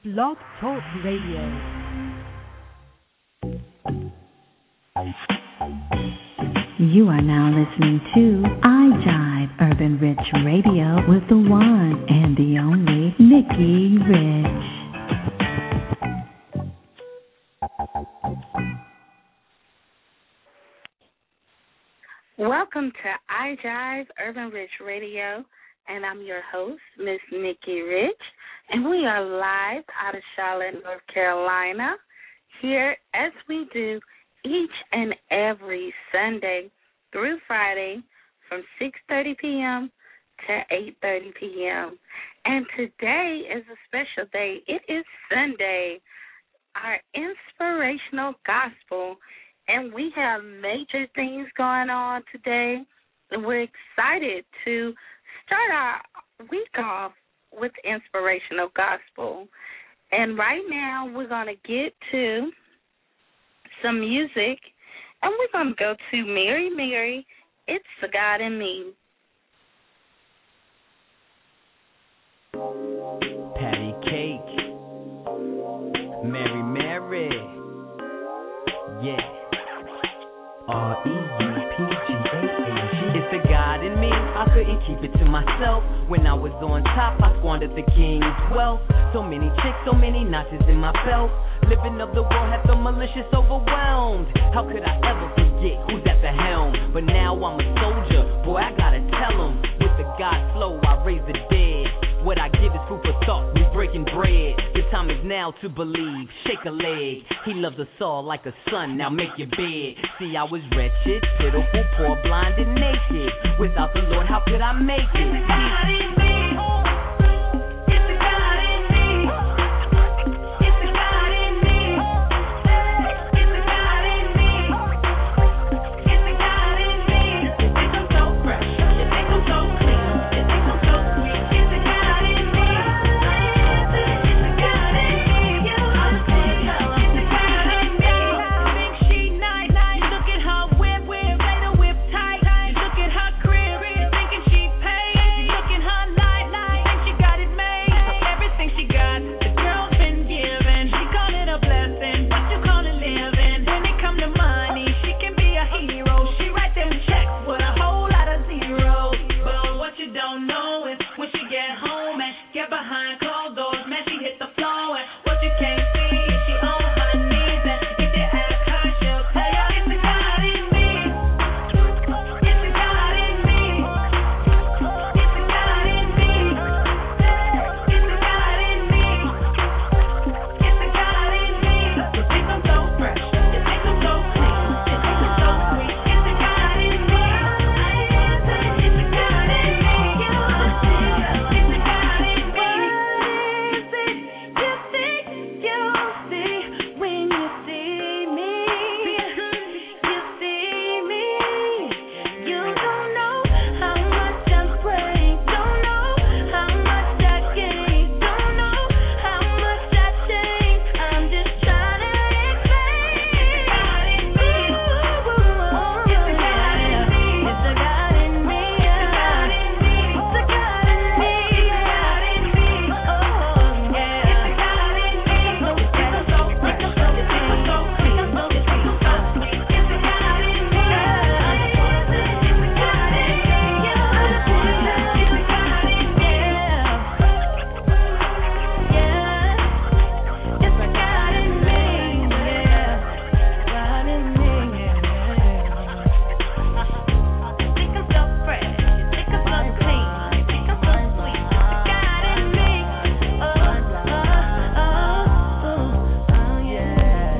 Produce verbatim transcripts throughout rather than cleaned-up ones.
Blog Talk Radio. You are now listening to iJive Urban Rich Radio with the one and the only Nikki Rich. Welcome to iJive Urban Rich Radio, and I'm your host, Miss Nikki Rich, and we are live out of Charlotte, North Carolina, here as we do each and every Sunday through Friday from six thirty p.m. to eight thirty p.m. And today is a special day. It is Sunday, our inspirational gospel, and we have major things going on today. And we're excited to start our week off with inspirational gospel. And right now we're going to get to some music, and we're going to go to Mary Mary, It's the God in Me. Patty Cake, Mary Mary, yeah, R E U P G A H. It's the God in me, I couldn't keep it to myself. When I was on top, I squandered the king's wealth. So many chicks, so many notches in my belt. Living of the world had the malicious overwhelmed. How could I ever forget who's at the helm? But now I'm a soldier, boy, I gotta tell 'em. With the God flow, I raise the dead. What I give is food for thought, we breaking bread. The time is now to believe, shake a leg. He loves us all like a son, now make your bed. See, I was wretched, pitiful, poor, blind, and naked. Without the Lord, how could I make it? It's the God in me. It's the God in me. It's the God in me. It's the God in me. It's the God in me. You think I'm so fresh. You think I'm so clean. You think I'm so sweet. It's the God in me. It's the God in me. You understand? It's the God in me. Think she nice. Look at her whip, whip, play the whip tight. Look at her crib, thinking she paid. Look at her life, think she got it made. Everything she got, the girl's been given. She call it a blessing, what you call it living? When it come to money, she can be a hero. She write them checks with a whole lot of zeros. But what you don't know is when she get home and get behind closed doors, man, she hit the floor. And what you can't see is she on her knees. And if you ask her, she'll tell you it's the God in me. It's the God in me. It's the God in me. It's the God in me. It's the God in me. You think I'm so fresh. You think I'm so clean. You think I'm so sweet. It's the God in me. It's the God in me. You understand? It's the God in me. What is it you think you see when you see me? You see me. You don't know how much I'm praying. Don't know how much I gain. Don't know how much I change. I'm just trying to explain. It's the God in me. It's the God in me. It's the God in me. It's the God in me. It's the God in me. Oh yeah. It's the God in me. You think I'm so fresh. You think I'm so clean. You think I'm so sweet. It's the God in me. It's the God in me. You understand? It's the God in me. Yeah. It's the God in me. Yeah. God in me. You think I'm so fresh. You think I'm so clean. You think I'm so sweet. It's the God in me. Oh, oh, oh, oh, yeah.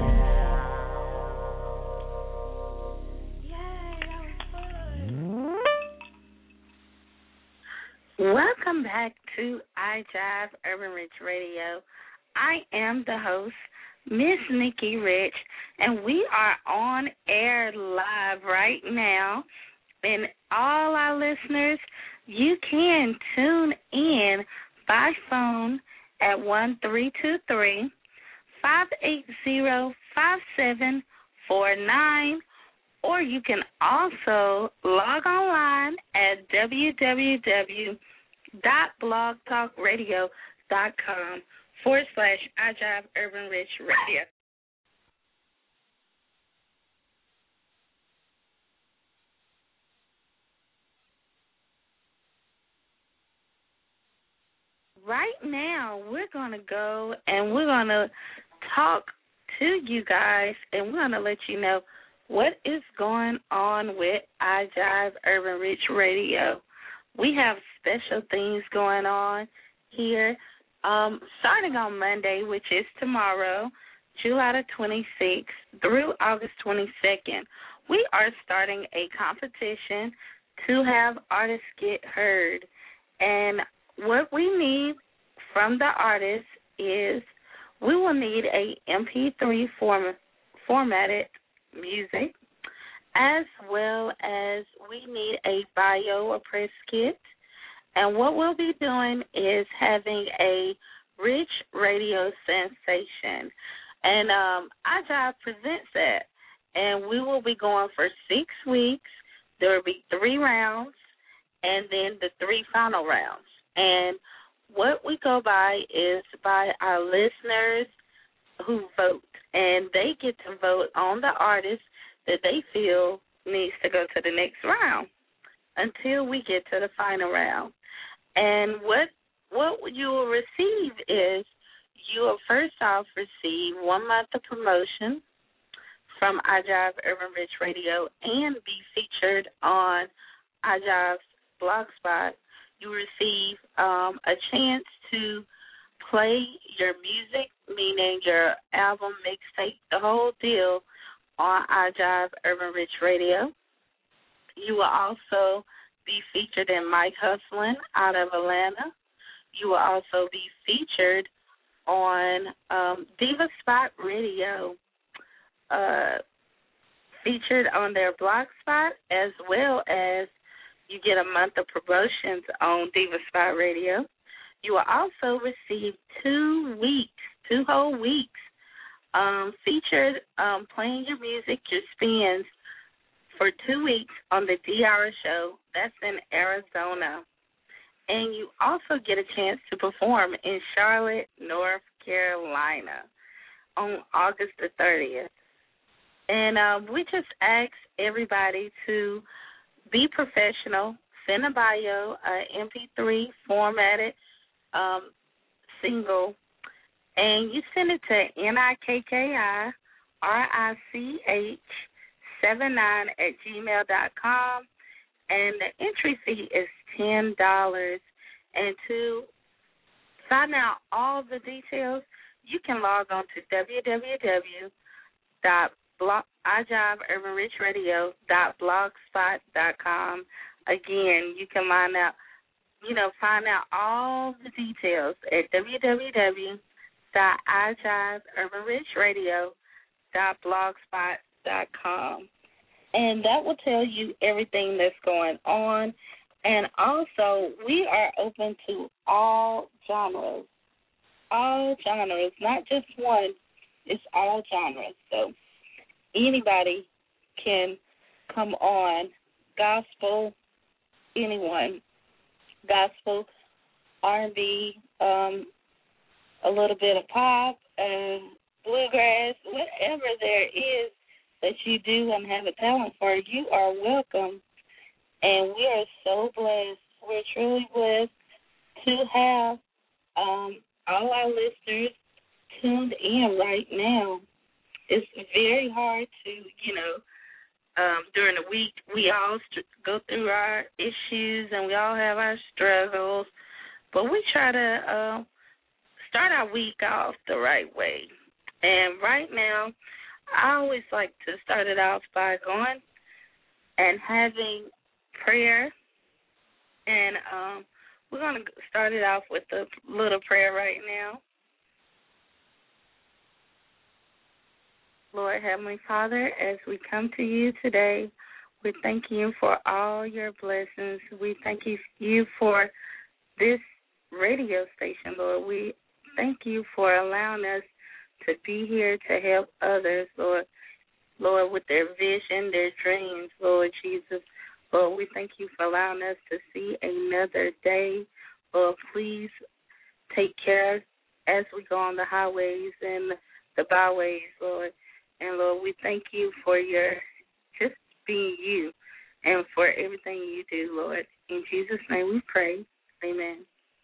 Welcome back to iJive Urban Rich Radio. I am the host, Miss Nikki Rich, and we are on air live right now. And all our listeners, you can tune in by phone at one three two three, five eight zero, five seven four nine, or you can also log online at w w w dot blog talk radio dot com forward slash I Jive Urban Rich Radio. Right now, we're going to go and we're going to talk to you guys, and we're going to let you know what is going on with I Jive Urban Rich Radio. We have special things going on here. Um, starting on Monday, which is tomorrow, July the twenty-sixth through August twenty-second, we are starting a competition to have artists get heard. And what we need from the artists is we will need a M P three form, formatted music, as well as we need a bio or press kit. And what we'll be doing is having a rich radio sensation. And um, iJive presents that. And we will be going for six weeks. There will be three rounds and then the three final rounds. And what we go by is by our listeners who vote. And they get to vote on the artist that they feel needs to go to the next round until we get to the final round. And what what you will receive is you will first off receive one month of promotion from iJive Urban Rich Radio and be featured on iJive's Blogspot. You receive um, a chance to play your music, meaning your album, mixtape, the whole deal, on iJive Urban Rich Radio. You will also be featured in Mike Hustlin out of Atlanta. You will also be featured on um, Diva Spot Radio, uh, featured on their blog spot, as well as you get a month of promotions on Diva Spot Radio. You will also receive two weeks, two whole weeks, um, featured um, playing your music, your spins, for two weeks on the D R Show. That's in Arizona. And you also get a chance to perform in Charlotte, North Carolina on August the thirtieth. And um, we just ask everybody to be professional, send a bio, a M P three formatted um, single, and you send it to N I K K I R I C H seven nine at gmail dot com, and the entry fee is ten dollars. And to find out all the details, you can log on to w w w dot i jive urban rich radio dot blogspot dot com. Again, you can find out, you know, find out all the details at w w w dot i jive urban rich radio dot blogspot dot com. And that will tell you everything that's going on. And also, we are open to all genres, all genres, not just one. It's all genres. So anybody can come on, gospel, anyone, gospel, R and B, um, a little bit of pop, uh, bluegrass, whatever there is that you do and have a talent for, you are welcome. And we are so blessed. We're truly blessed to have um, all our listeners tuned in right now. It's very hard to, you know, um, during the week we all st- go through our issues and we all have our struggles, but we try to uh, start our week off the right way. And right now, I always like to start it off by going and having prayer, and um, we're going to start it off with a little prayer right now. Lord Heavenly Father, as we come to you today, we thank you for all your blessings. We thank you for this radio station, Lord. We thank you for allowing us to be here to help others, Lord, Lord, with their vision, their dreams, Lord Jesus. Lord, we thank you for allowing us to see another day. Lord, please take care as we go on the highways and the byways, Lord. And, Lord, we thank you for your just being you and for everything you do, Lord. In Jesus' name we pray. Amen.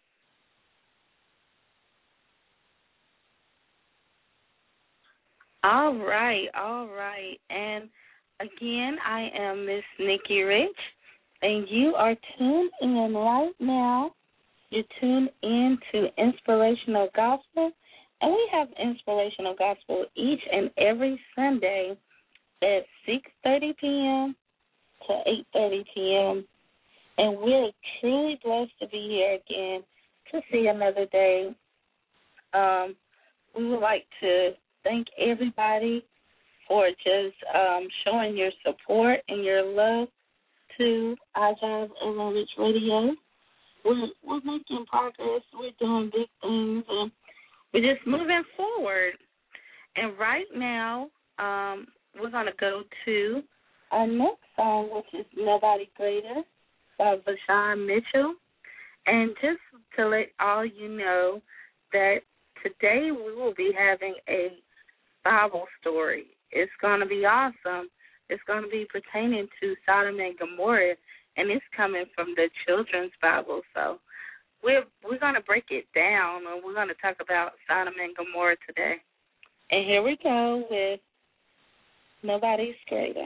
All right, all right. And, again, I am Miss Nikki Rich, and you are tuned in right now. You're tuned in to Inspirational Gospel, and we have Inspirational Gospel each and every Sunday at six thirty p.m. to eight thirty p.m., and we're truly blessed to be here again to see another day. Um, we would like to thank everybody for just um, showing your support and your love to iJive Urban Rich Radio. We're, we're making progress. We're doing big things, and we're just moving forward. And right now, um, we're going to go to our next song, which is Nobody Greater by Vashawn Mitchell. And just to let all you know that today we will be having a Bible story. It's going to be awesome. It's going to be pertaining to Sodom and Gomorrah, and it's coming from the Children's Bible. So we're we're going to break it down, and we're going to talk about Sodom and Gomorrah today. And here we go with Nobody's Greater.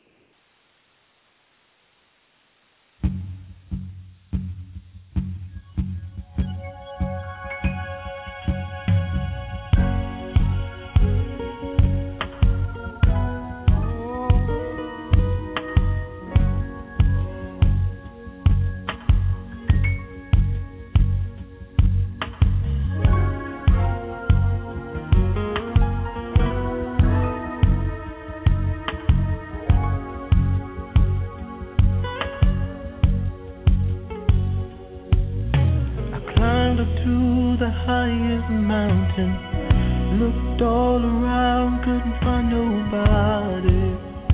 Highest mountain, looked all around, couldn't find nobody.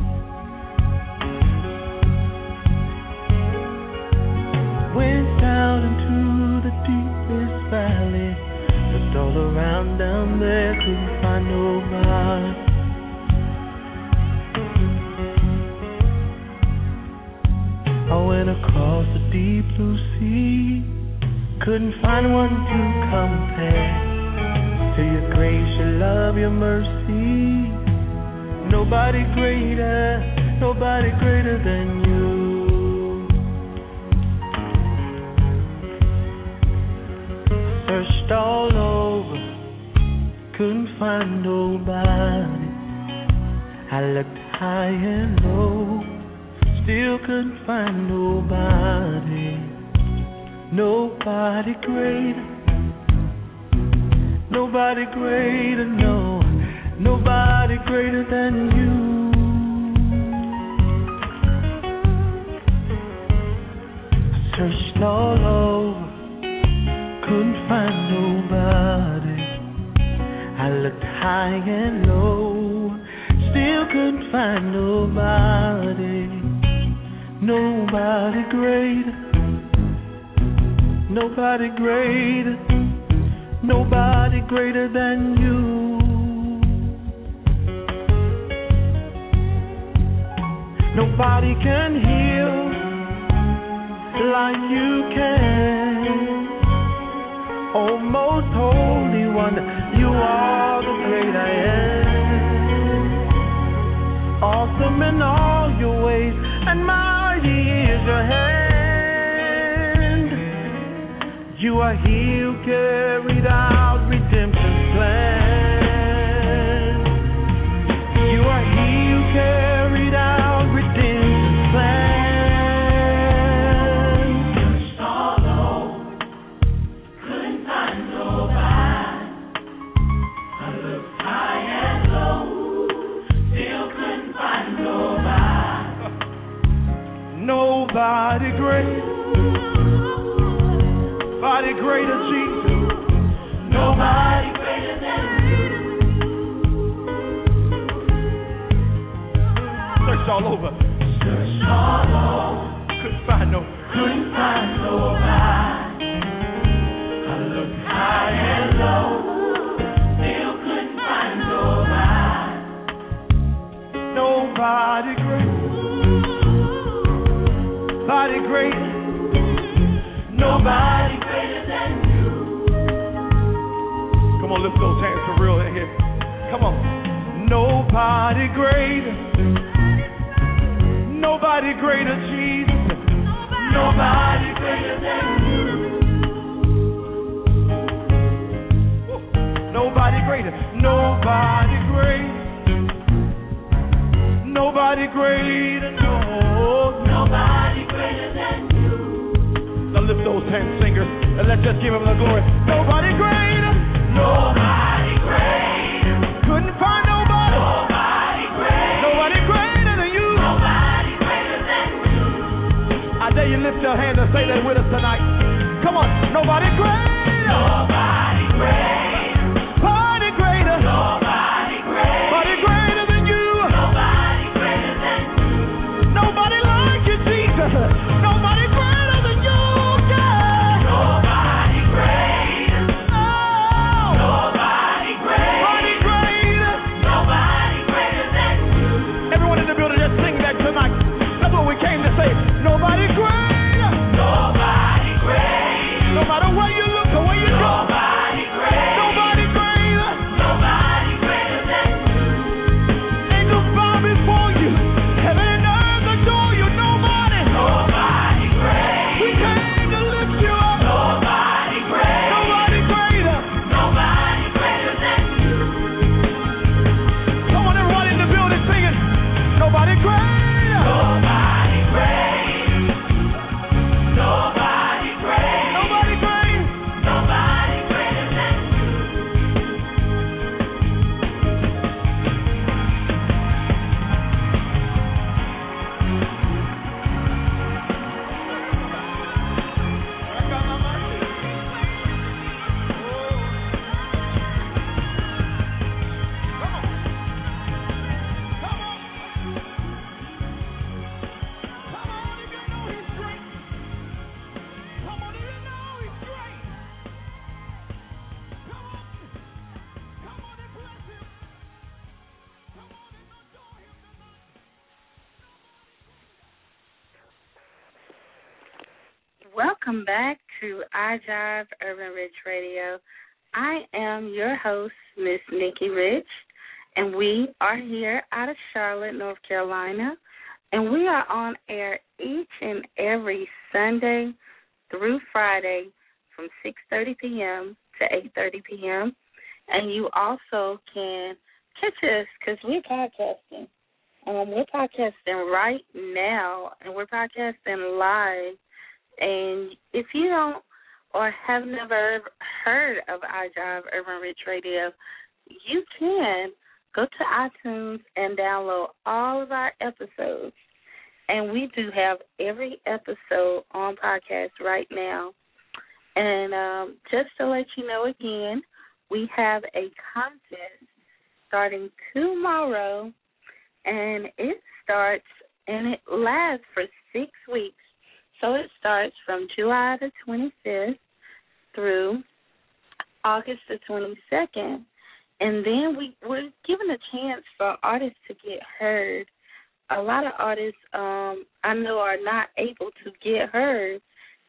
Went down into the deepest valley, looked all around down there, couldn't find nobody. I went across the deep blue sea, couldn't find one to compare to your grace, your love, your mercy. Nobody greater, nobody greater than you. Searched all over, couldn't find nobody. I looked high and low, still couldn't find nobody. Nobody greater, nobody greater, no, nobody greater than you. I searched all over, couldn't find nobody. I looked high and low, still couldn't find nobody. Nobody greater, nobody greater, nobody greater than you. Nobody can heal like you can. Oh, most holy one, you are the great I am. Awesome in all your ways, and mighty is your hand. You are He who carried out redemption's plan. You are He who carried out redemption's plan. Searched all over, couldn't find nobody. I looked high and low, still couldn't find nobody. Nobody great. Nobody greater, Jesus. Come on, lift those hands for real in here. Come on. Nobody greater. Nobody greater, Jesus. Nobody greater than you. Nobody greater. Nobody greater. Nobody greater, no. Nobody greater than you. Now lift those hands, singers, and let's just give him the glory. Nobody greater. Nobody greater. Couldn't find nobody. Nobody greater. Nobody greater than you. Nobody greater than you. I dare you lift your hand and say that with us tonight. Come on. Nobody greater. Nobody greater. Nobody greater. Nobody greater. Nobody greater than you. Nobody greater than you. Nobody like you, Jesus. Nobody greater than you. Yeah. Nobody greater. Oh. Nobody greater. Nobody greater. Nobody greater than you. Everyone in the building, just sing that tonight. That's what we came to say. Nobody greater. Nobody greater. No matter where you look or where you go. Nobody greater. Nobody greater. Nobody greater than you. Angels bow before you. Heaven and earth adore you. Nobody. Nobody greater. We came to lift you up. Nobody greater. Nobody greater. Nobody greater than you. Come on, everyone in the building singing. Nobody greater. Nobody greater. Nobody greater. Nobody greater. Nobody greater than you. Welcome back to I Jive Urban Rich Radio. I am your host, Miss Nikki Rich, and we are here out of Charlotte, North Carolina, and we are on air each and every Sunday through Friday from six thirty p.m. to eight thirty p.m., and you also can catch us because we're podcasting. Um, we're podcasting right now, and we're podcasting live. And if you don't or have never heard of I Jive Urban Rich Radio, you can go to iTunes and download all of our episodes. And we do have every episode on podcast right now. And um, just to let you know again, we have a contest starting tomorrow, and it starts and it lasts for six weeks. So it starts from July the twenty-fifth through August the twenty-second. And then we, we're given a chance for artists to get heard. A lot of artists um, I know are not able to get heard,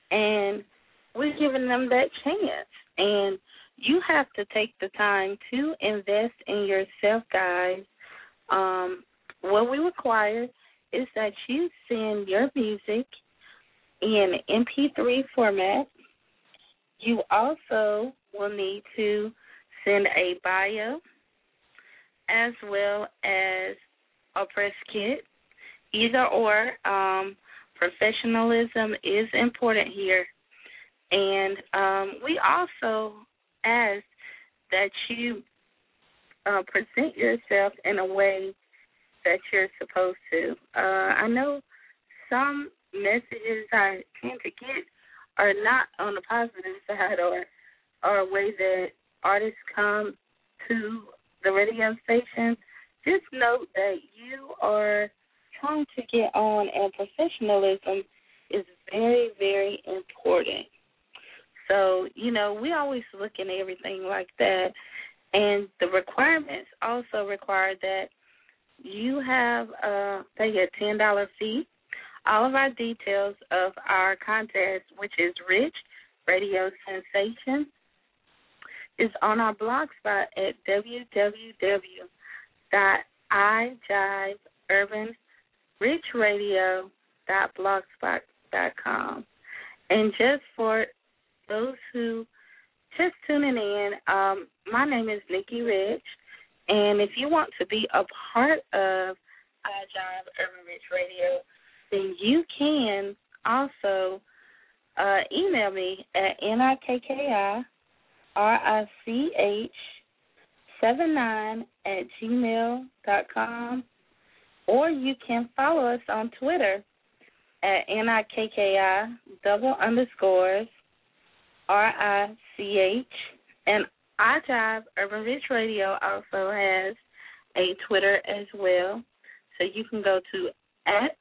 and we're giving them that chance. And you have to take the time to invest in yourself, guys. Um, what we require is that you send your music in M P three format. You also will need to send a bio as well as a press kit. Either or, um, professionalism is important here. And um, we also ask that you uh, present yourself in a way that you're supposed to. Uh, I know some messages I tend to get are not on the positive side or, or a way that artists come to the radio station. Just note that you are trying to get on, and professionalism is very, very important. So, you know, we always look at everything like that. And the requirements also require that you have uh, pay a ten dollars fee. All of our details of our contest, which is Rich Radio Sensation, is on our blog spot at w w w dot i jive urban rich radio dot blogspot dot com. And just for those who just tuning in, um, my name is Nikki Rich, and if you want to be a part of I Jive Urban Rich Radio, then you can also uh, email me at N-I-K-K-I R-I-C-H seven nine at gmail dot com, or you can follow us on Twitter at N-I-K-K-I double underscores R-I-C-H, and iJive Urban Rich Radio also has a Twitter as well, so you can go to at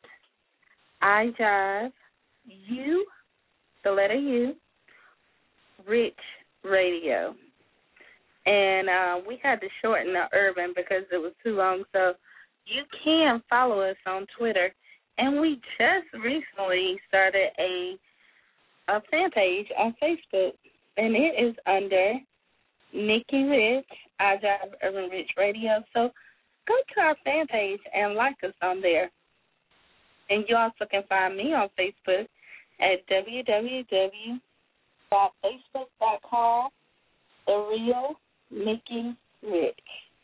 iJive U, the letter U, Rich Radio. And uh, we had to shorten the urban because it was too long, so you can follow us on Twitter. And we just recently started a a fan page on Facebook, and it is under Nikki Rich, I Jive Urban Rich Radio. So go to our fan page and like us on there. And you also can find me on Facebook at w w w dot facebook dot com, The Real Nikki Rich.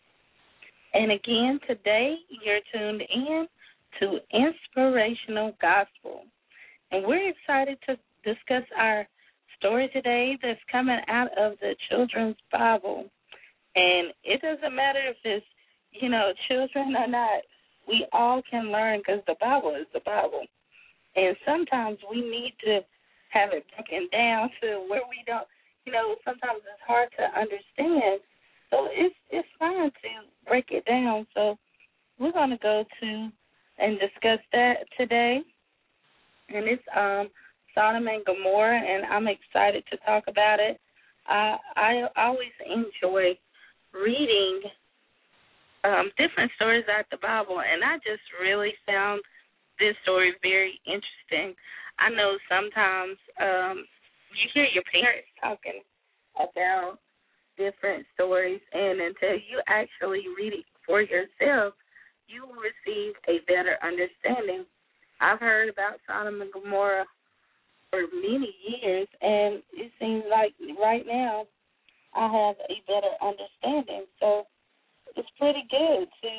And again, today you're tuned in to Inspirational Gospel. And we're excited to discuss our story today that's coming out of the Children's Bible. And it doesn't matter if it's, you know, children or not. We all can learn because the Bible is the Bible. And sometimes we need to have it broken down to where we don't, you know, sometimes it's hard to understand. So it's it's fine to break it down. So we're going to go to and discuss that today. And it's um, Sodom and Gomorrah, and I'm excited to talk about it. Uh, I always enjoy reading um, different stories out the Bible, and I just really found this story very interesting. I know sometimes um, you hear your parents talking about different stories, and until you actually read it for yourself, you will receive a better understanding. I've heard about Sodom and Gomorrah for many years, and it seems like right now I have a better understanding. So it's pretty good to,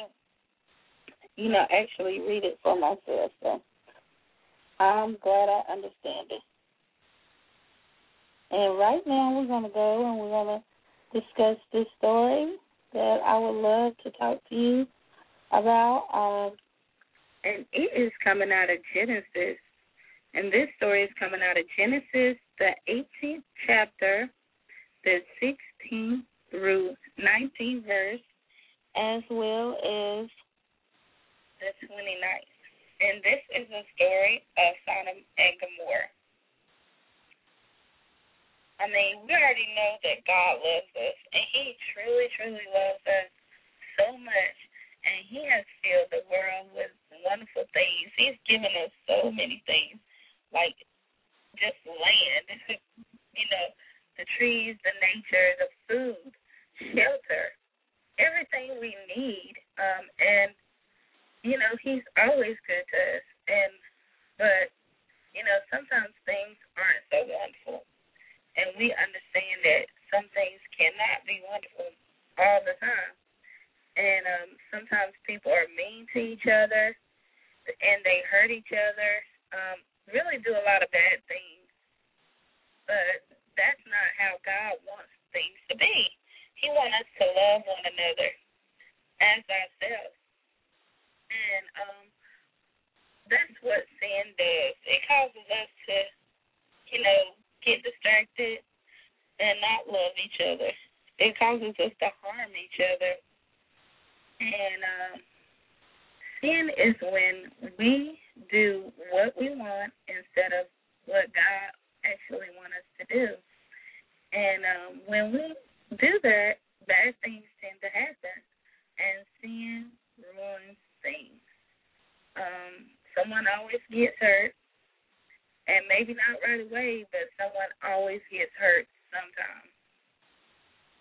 you know, actually read it for myself. So I'm glad I understand it. And right now we're going to go and we're going to discuss this story that I would love to talk to you about. Um, and it is coming out of Genesis. And this story is coming out of Genesis, the eighteenth chapter, the sixteenth through nineteenth verse, as well as the twenty-ninth. And this is a story of Sodom and Gomorrah. I mean, we already know that God loves us, and he truly, truly loves us so much. And he has filled the world with wonderful things. He's given us so many things, like just land, you know, the trees, the nature, the food, shelter, everything we need. Um, and, you know, he's always good to us. And, but, you know, sometimes things aren't so wonderful. And we understand that some things cannot be wonderful all the time. And um, sometimes people are mean to each other, and they hurt each other, um, really do a lot of bad things. But that's not how God wants things to be. He wants us to love one another as ourselves. And um, that's what sin does. It causes us to, you know, get distracted and not love each other. It causes us to harm each other. And um, sin is when we do what we want instead of what God actually wants us to do. And um, when we do that, bad things tend to happen, and sin ruins things. Um, someone always gets hurt, and maybe not right away, but someone always gets hurt sometime.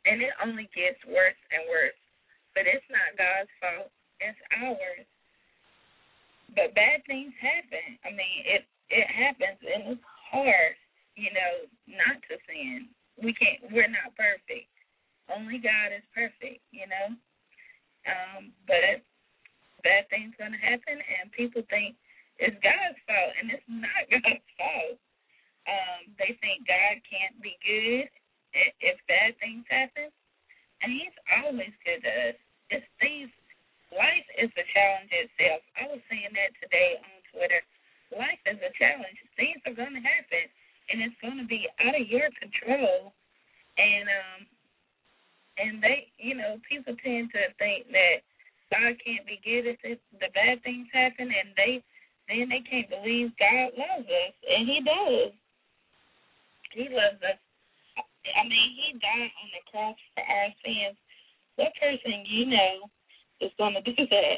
And it only gets worse and worse. But it's not God's fault. It's ours. But bad things happen. I mean, it, it happens, and it's hard, you know, not to sin. We can't, we're not perfect. Only God is perfect, you know. Um, but bad things going to happen, and people think it's God's fault, and it's not God's fault. Um, they think God can't be good if bad things happen, and He's always good to us. It's these, life is a challenge itself. I was saying that today on Twitter. Life is a challenge. Things are going to happen, and it's going to be out of your control. And um, and they, you know, people tend to think that God can't be good if it, the bad things happen, and they then they can't believe God loves us, and He does. He loves us. I mean, He died on the cross for our sins. What person you know is going to do that?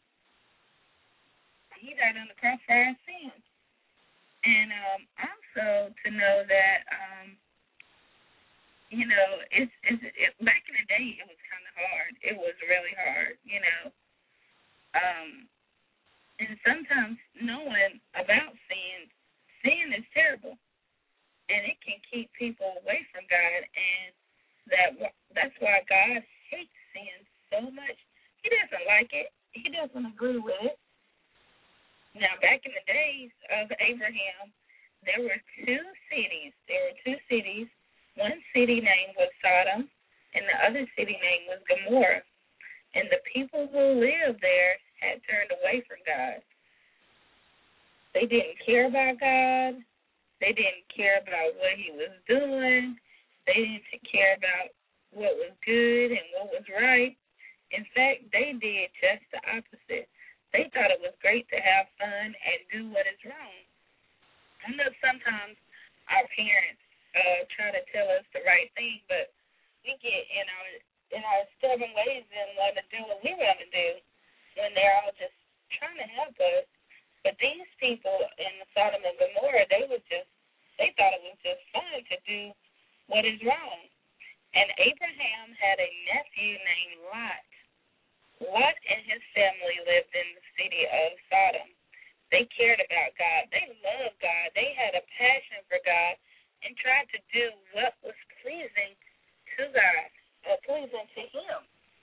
He died on the cross for our sins. And um, also to know that, um, you know, it's, it's it, back in the day it was kind of hard. It was really hard, you know. Um, and sometimes knowing about sin, sin is terrible. And it can keep people away from God, and that that's why God hates sin so much. He doesn't like it. He doesn't agree with it. Now, back in the days of Abraham, there were two cities. There were two cities. One city name was Sodom, and the other city name was Gomorrah. And the people who lived there had turned away from God. They didn't care about God. They didn't care about what He was doing. They didn't care about what was good and what was right. In fact, they did just the opposite. They thought it was great to have fun and do what is wrong. I know sometimes our parents uh, try to tell us the right thing, but we get in our in our stubborn ways and want to do what we want to do when they're all just trying to help us. But these people in Sodom and Gomorrah, they was just, they thought it was just fun to do what is wrong. And Abraham had a nephew named Lot. Lot and his family lived in the city of Sodom. They cared about God. They loved God. They had a passion for God and tried to do what was pleasing to God, or pleasing to Him.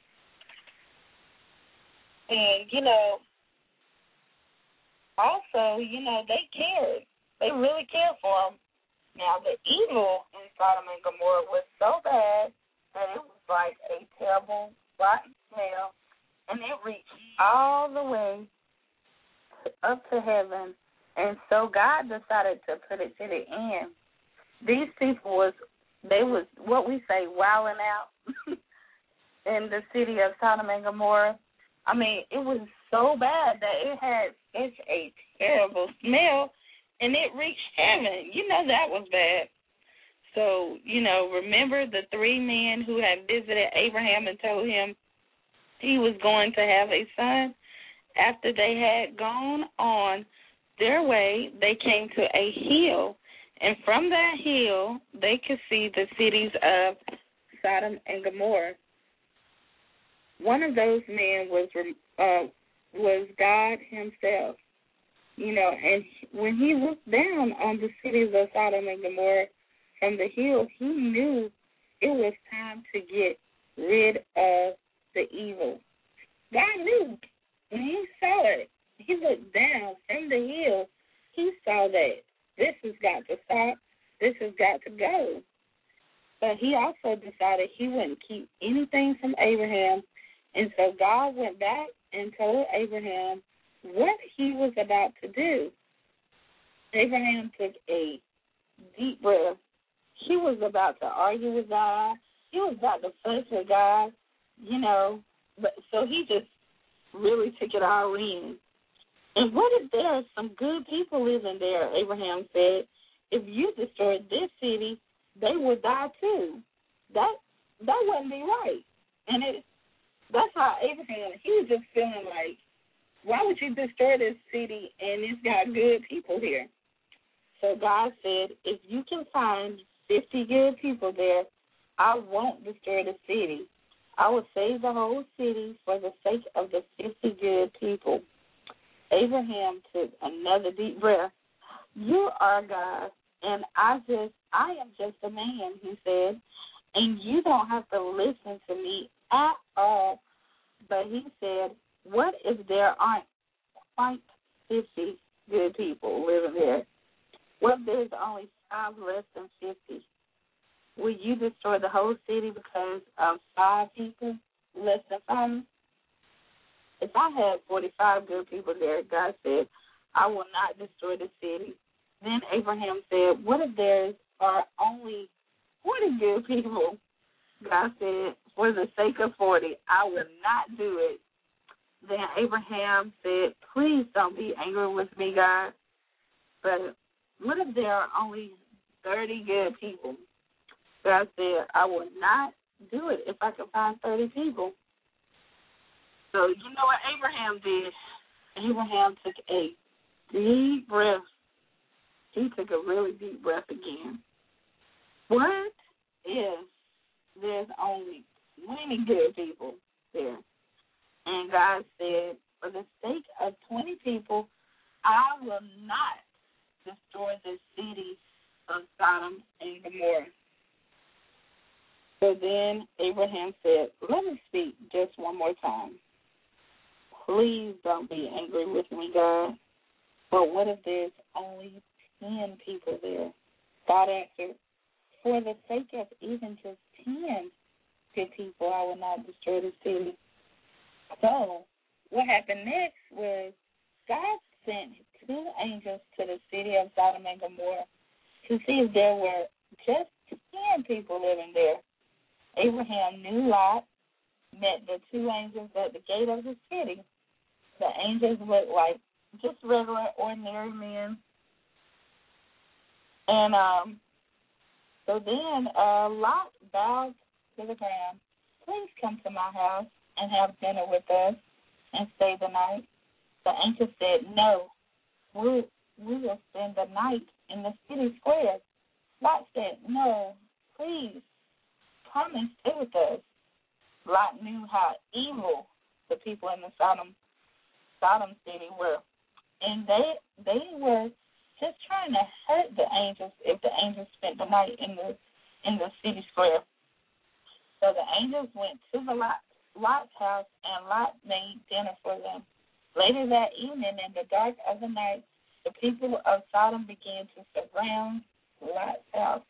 And, you know, also, you know, they cared. They really cared for him. Now, the evil in Sodom and Gomorrah was so bad that it was like a terrible, rotten smell, and it reached all the way up to heaven. And so God decided to put it to the end. These people was, they was, what we say, wilding out in the city of Sodom and Gomorrah. I mean, it was so bad that it had such a terrible smell, and it reached heaven. You know that was bad. So, you know, remember the three men who had visited Abraham and told him he was going to have a son? After they had gone on their way, they came to a hill, and from that hill they could see the cities of Sodom and Gomorrah. One of those men was uh, was God Himself, you know, and when He looked down on the cities of Sodom and Gomorrah from the hill, He knew it was time to get rid of the evil. God knew. When He saw it, He looked down from the hill, He saw that this has got to stop, this has got to go. But He also decided He wouldn't keep anything from Abraham. And so God went back and told Abraham what He was about to do. Abraham took a deep breath. He was about to argue with God. He was about to fuss with God, you know. But so he just really took it all in. And what if there are some good people living there, Abraham said. If you destroyed this city, they would die too. That that wouldn't be right. And it That's how Abraham, he was just feeling like, why would you destroy this city and it's got good people here? So God said, if you can find fifty good people there, I won't destroy the city. I will save the whole city for the sake of the fifty good people. Abraham took another deep breath. You are God, and I just, I am just a man, he said, and you don't have to listen to me at all. But he said, what if there aren't quite fifty good people living there? What if there's only five less than fifty? Will you destroy the whole city because of five people, less than five? If I had forty-five good people there, God said, I will not destroy the city. Then Abraham said, what if there are only forty good people? God said, for the sake of forty, I will not do it. Then Abraham said, please don't be angry with me, God. But what if there are only thirty good people? God said, I will not do it if I can find thirty people. So you know what Abraham did? Abraham took a deep breath. He took a really deep breath again. What if there's only twenty good people there? And God said, for the sake of twenty people, I will not destroy the city of Sodom and Gomorrah. So then Abraham said, let me speak just one more time. Please don't be angry with me, God. But what if there's only ten people there? God answered, for the sake of even just ten good people, I will not destroy the city. So what happened next was God sent two angels to the city of Sodom and Gomorrah to see if there were just ten people living there. Abraham knew Lot, met the two angels at the gate of the city. The angels looked like just regular, ordinary men. And um, so then uh, Lot bowed to the ground. Please come to my house and have dinner with us and stay the night. The angel said, no, we we will spend the night in the city square. Lot said, no, please, come and stay with us. Lot knew how evil the people in the Sodom Sodom city were, and they they were just trying to hurt the angels if the angels spent the night in the in the city square. So the angels went to the Lot, Lot's house, and Lot made dinner for them. Later that evening, in the dark of the night, the people of Sodom began to surround Lot's house.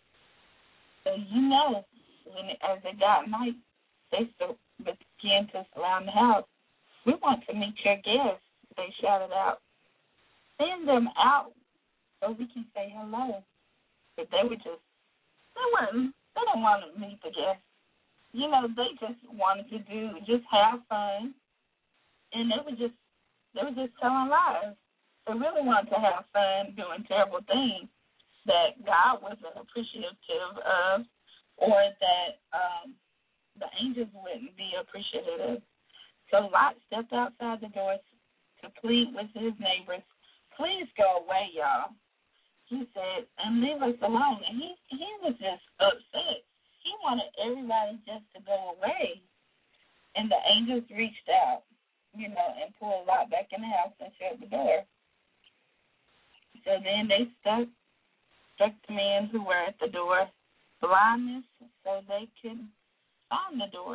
So you know, when it, as it got night, they so, began to surround the house. We want to meet your guests, they shouted out. Send them out so we can say hello. But they were just, they weren't, they didn't want to meet the guests. You know, they just wanted to do, just have fun. And they were just, they were just telling lies. They really wanted to have fun doing terrible things that God wasn't appreciative of, or that um, the angels wouldn't be appreciative of. So Lot stepped outside the door to plead with his neighbors, please go away, y'all. He said, and leave us alone. And he, he was just upset. He wanted everybody just to go away. And the angels reached out, you know, and pulled Lot back in the house and shut the door. So then they stuck, struck the men who were at the door blindness so they could find the door.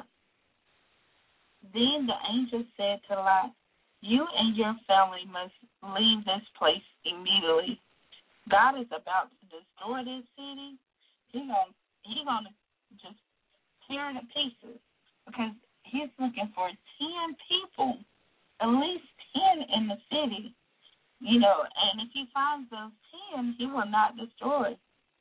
Then the angel said to Lot, you and your family must leave this place immediately. God is about to destroy this city. He's going he gonna just tear it to pieces because he's looking for ten people, at least ten in the city. You know, and if he finds those ten, he will not destroy.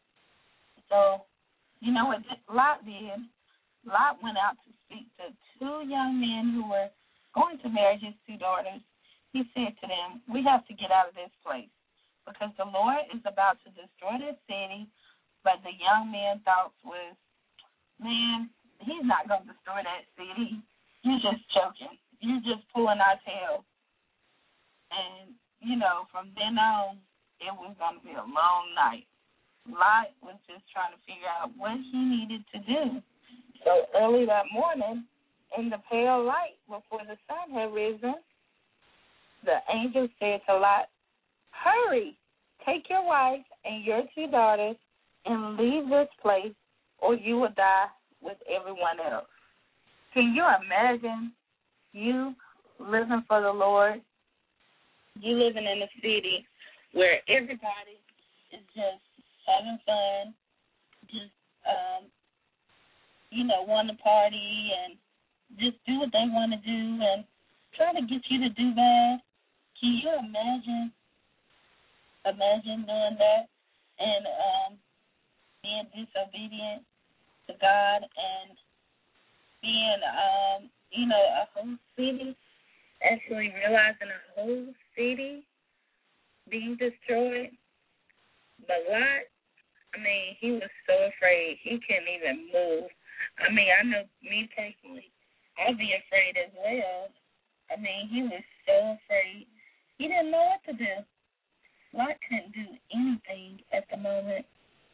So, you know what Lot did? Lot went out to speak to two young men who were going to marry his two daughters. He said to them, we have to get out of this place because the Lord is about to destroy this city. But the young man thought was, man, he's not going to destroy that city. You're just joking. You're just pulling our tail. And, you know, from then on, it was going to be a long night. Lot was just trying to figure out what he needed to do. So early that morning, in the pale light before the sun had risen, the angel said to Lot, "Hurry, take your wife and your two daughters and leave this place, or you will die with everyone else." Can you imagine you living for the Lord, you living in a city where everybody is just having fun, just, um, you know, want to party and just do what they want to do and try to get you to do bad? Can you imagine, imagine doing that and um, being disobedient to God and being, um, you know, a whole city, actually realizing a whole city being destroyed? But Lot, I mean, he was so afraid he couldn't even move. I mean, I know me personally, I'd be afraid as well. I mean, he was so afraid. He didn't know what to do. Lot couldn't do anything at the moment.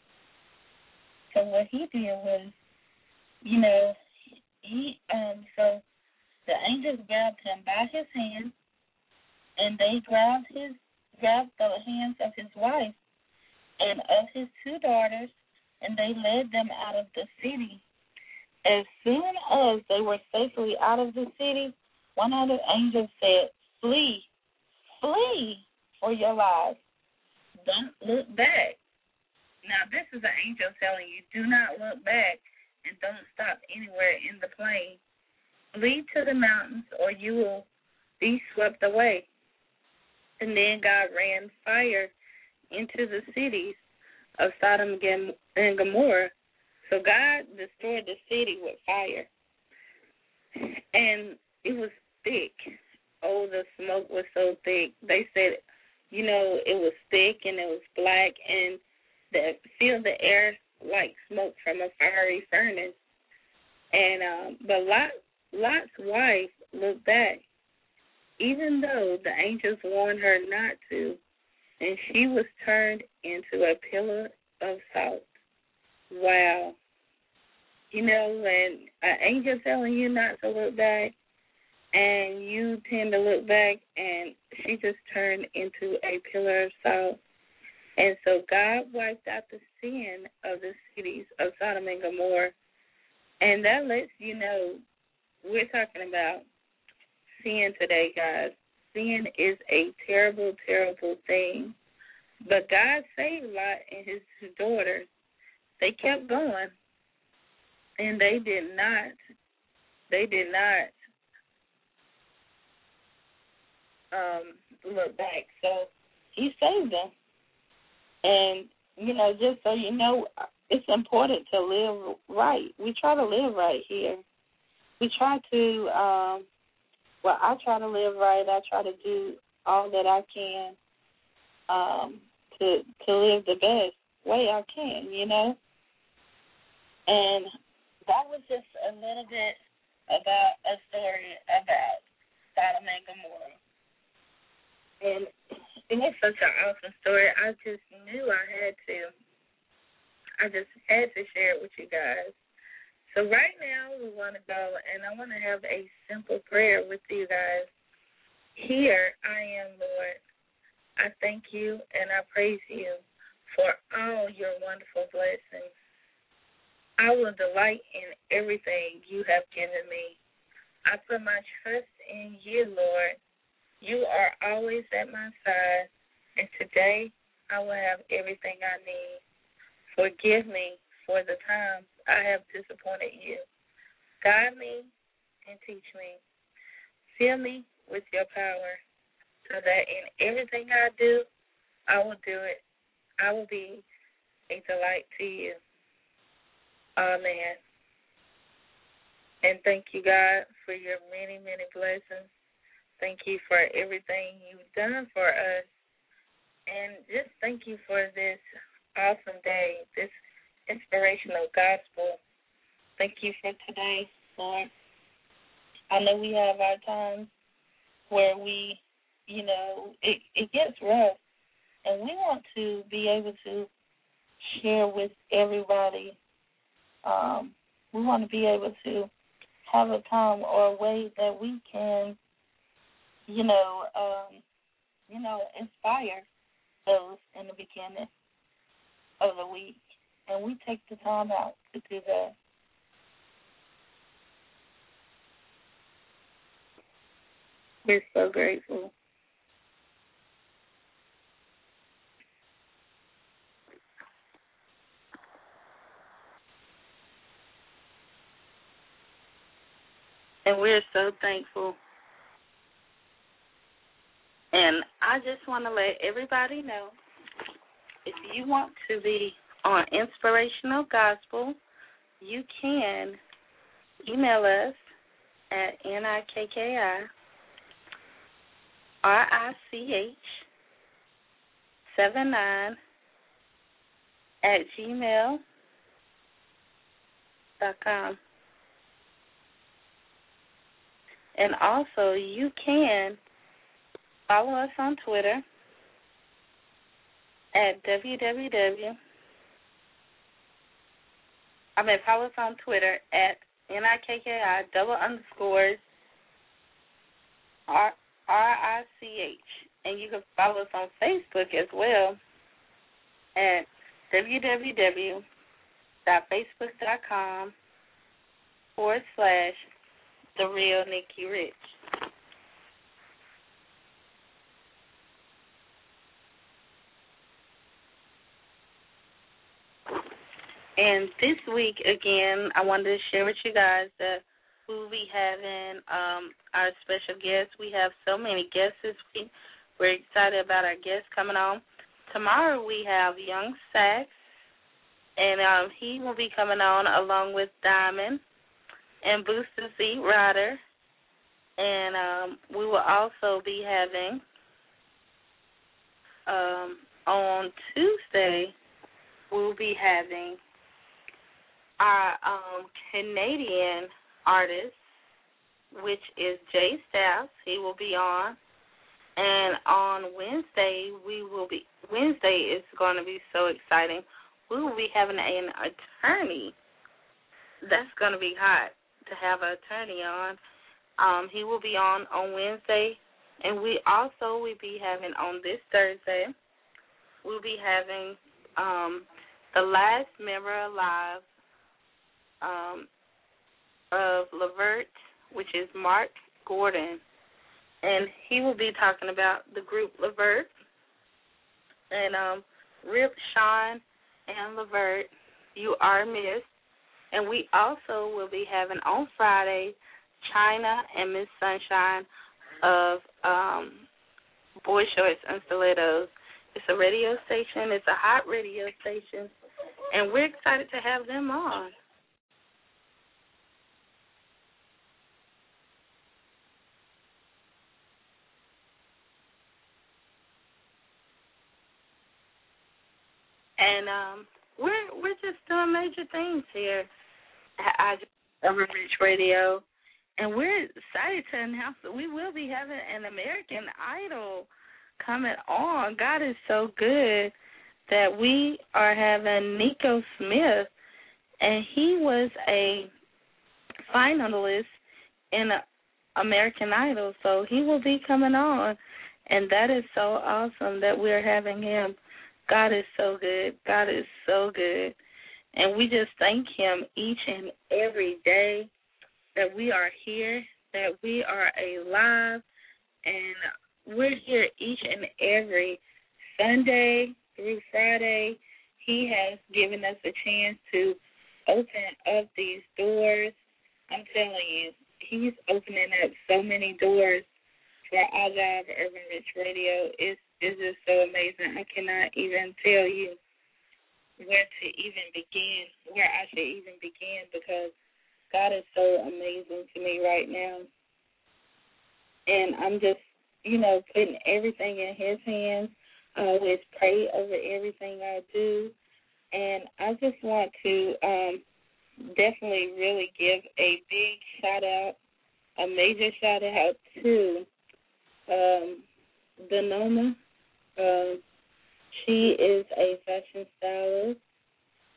So what he did was, you know, he um so the angels grabbed him by his hand, and they grabbed his grabbed the hands of his wife and of his two daughters, and they led them out of the city. As soon as they were safely out of the city, one of the angels said, "Flee, flee for your lives. Don't look back." Now, this is an angel telling you, do not look back and don't stop anywhere in the plain. Flee to the mountains or you will be swept away. And then God ran fire into the cities of Sodom and Gomorrah. So God destroyed the city with fire. And it was thick. Oh, the smoke was so thick. They said, you know, it was thick and it was black and the filled the air like smoke from a fiery furnace. And um, but Lot, Lot's wife looked back, even though the angels warned her not to, and she was turned into a pillar of salt. Wow. You know, when an angel telling you not to look back, and you tend to look back, and she just turned into a pillar of salt. And so God wiped out the sin of the cities of Sodom and Gomorrah. And that lets you know we're talking about sin today, guys. Sin is a terrible, terrible thing. But God saved Lot and his daughters. They kept going. And they did not, they did not um, look back. So he saved them. And, you know, just so you know, it's important to live right. We try to live right here. We try to, um, well, I try to live right. I try to do all that I can um, to to live the best way I can, you know. And that was just a little bit about a story about Sodom and Gomorrah. And it was such an awesome story. I just knew I had to. I just had to share it with you guys. So right now we want to go, and I want to have a simple prayer with you guys. Here I am, Lord. I thank you and I praise you for all your wonderful blessings. I will delight in everything you have given me. I put my trust in you, Lord. You are always at my side, and today I will have everything I need. Forgive me for the times I have disappointed you. Guide me and teach me. Fill me with your power so that in everything I do, I will do it. I will be a delight to you. Amen. And thank you, God, for your many, many blessings. Thank you for everything you've done for us. And just thank you for this awesome day, this inspirational gospel. Thank you for today, Lord. I know we have our times where we, you know, it, it gets rough. And we want to be able to share with everybody. Um, we want to be able to have a time or a way that we can, you know, um, you know, inspire those in the beginning of the week. And we take the time out to do that. We're so grateful. And we're so thankful. And I just want to let everybody know, if you want to be on Inspirational Gospel, you can email us at N I K K I R I C H seven nine at gmail dot com. And also, you can follow us on Twitter at www. I mean, follow us on Twitter at N I K K I double underscores R I C H. And you can follow us on Facebook as well at www.facebook.com forward slash The Real Nikki Rich. And this week, again, I wanted to share with you guys that we will be having um, our special guests. We have so many guests this week. We're excited about our guests coming on. Tomorrow we have Young Sax, and um, he will be coming on along with Diamond and Booster Z Ryder. And um, we will also be having, um, on Tuesday, we'll be having our um, Canadian artist, which is Jay Staffs. He will be on. And on Wednesday, we will be, Wednesday is going to be so exciting. We will be having an attorney. That's going to be hot to have an attorney on. Um, he will be on on Wednesday. And we also will be having on this Thursday, we'll be having um, the last member alive um, of Levert, which is Mark Gordon. And he will be talking about the group Levert. And um, Rip, Sean, and Levert, you are missed. And we also will be having on Friday China and Miss Sunshine of um, Boy Shorts and Stilettos. It's a radio station. It's a hot radio station. And we're excited to have them on. And um, we're we're just doing major things here at Urban Rich Radio, and we're excited to announce that we will be having an American Idol coming on. God is so good that we are having Nico Smith, and he was a finalist in American Idol, so he will be coming on, and that is so awesome that we're having him. God is so good. God is so good. And we just thank him each and every day that we are here, that we are alive, and we're here each and every Sunday through Friday. He has given us a chance to open up these doors. I'm telling you, he's opening up so many doors for our job at Urban Rich Radio. It's It's just so amazing. I cannot even tell you where to even begin, where I should even begin, because God is so amazing to me right now. And I'm just, you know, putting everything in his hands. I always pray over everything I do. And I just want to um, definitely really give a big shout-out, a major shout-out to um, Denoma. Uh, she is a fashion stylist,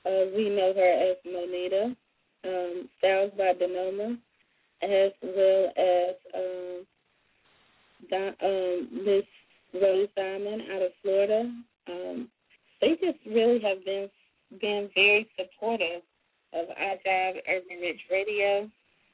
Uh, we know her as Monita, um, Styles by Denoma, as well as um, Don, um, Miss Rose Diamond out of Florida. Um, they just really have been been very supportive of iJive Urban Rich Radio,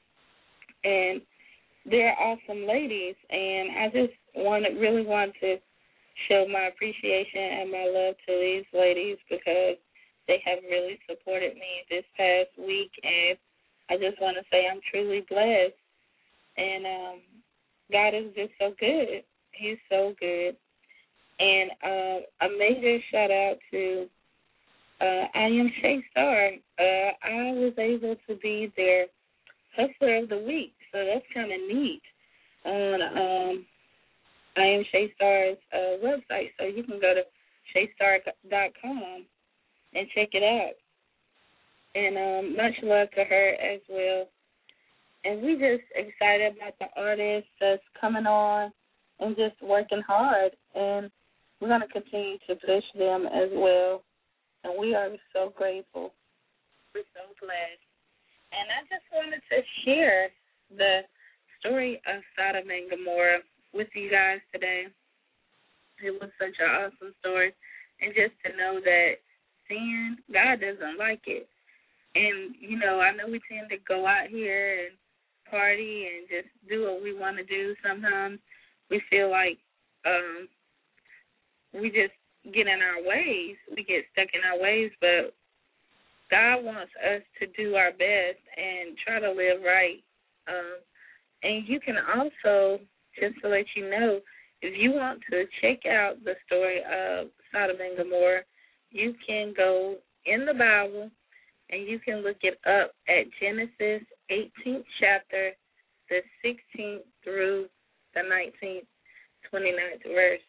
and they're awesome ladies. And I just want really want to show my appreciation and my love to these ladies because they have really supported me this past week, and I just want to say I'm truly blessed. And um, God is just so good. He's so good. And uh, a major shout out to uh, I Am Shay Star. Uh, I was able to be their Hustler of the Week, so that's kind of neat on um, I Am Shay Star's uh, website. So you can go to shay star dot com and check it out. And um, much love to her as well. And we just excited about the artists that's coming on and just working hard. And we're going to continue to push them as well. And we are so grateful. We're so blessed. And I just wanted to share the story of Sodom and Gomorrah with you guys today. It was such an awesome story. And just to know that sin, God doesn't like it. And, you know, I know we tend to go out here and party and just do what we want to do. Sometimes we feel like um, we just get in our ways. We get stuck in our ways, but God wants us to do our best and try to live right. Um, and you can also, just to let you know, if you want to check out the story of Sodom and Gomorrah, you can go in the Bible and you can look it up at Genesis eighteenth chapter, the sixteenth through the nineteenth, twenty-ninth verse.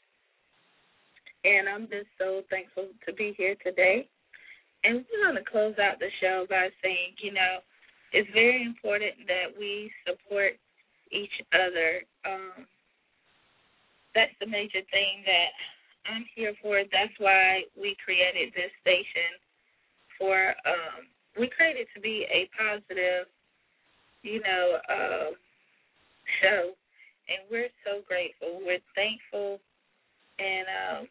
And I'm just so thankful to be here today. And we're going to close out the show by saying, you know, it's very important that we support each other. Um, that's the major thing that I'm here for. That's why we created this station for, um, we created to be a positive, you know, uh, show. And we're so grateful. We're thankful. And um,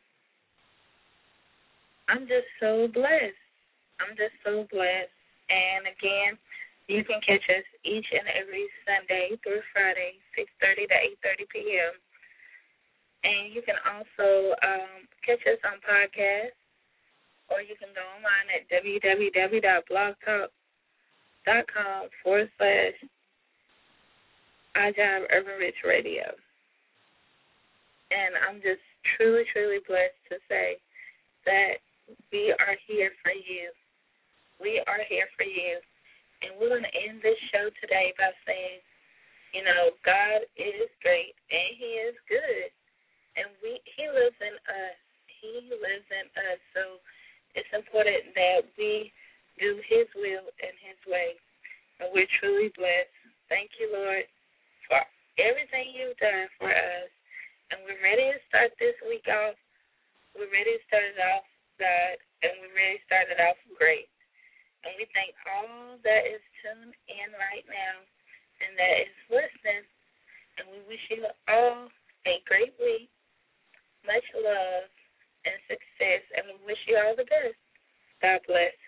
I'm just so blessed. I'm just so blessed. And again, you can catch us each and every Sunday through Friday, six thirty to eight thirty p.m. And you can also um, catch us on podcast, or you can go online at www.blogtalk.com forward slash iJive Urban Rich Radio. And I'm just truly, truly blessed to say that we are here for you. We are here for you. And we're going to end this show today by saying, you know, God is great and He is good. And we He lives in us. He lives in us. So it's important that we do His will and His way. And we're truly blessed. Thank you, Lord, for everything you've done for us. And we're ready to start this week off. We're ready to start it off, God, and we're ready to start it off great. And we thank all that is tuned in right now and that is listening. And we wish you all a great week, much love and success. And we wish you all the best. God bless.